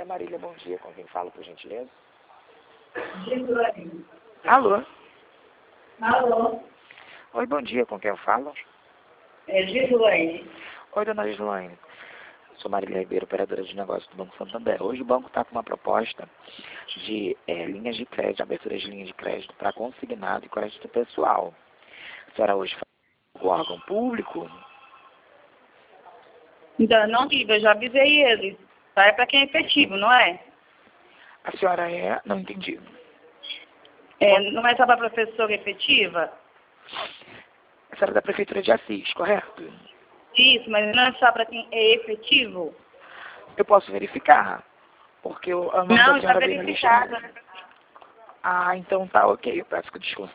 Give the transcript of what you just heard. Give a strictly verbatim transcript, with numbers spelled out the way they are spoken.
Marília, bom dia. Com quem falo, por gentileza? Gislaine. Alô? Alô? Oi, bom dia. Com quem eu falo? É Gislaine. Oi, dona Gislaine. Sou Marília Ribeiro, operadora de negócios do Banco Santander. Hoje o banco está com uma proposta de é, linhas de crédito, abertura de linhas de crédito para consignado e crédito pessoal. A senhora hoje fala com o órgão público? Ainda não tive, eu já avisei ele. Tá? É para quem é efetivo, não é? A senhora é... Não entendi. É, não é só para professora efetiva? A senhora é da Prefeitura de Assis, correto? Isso, mas não é só para quem é efetivo? Eu posso verificar, porque o a nome Não, da está senhora veio na lista. verificado. Ah, então tá ok. Eu peço que desculpe.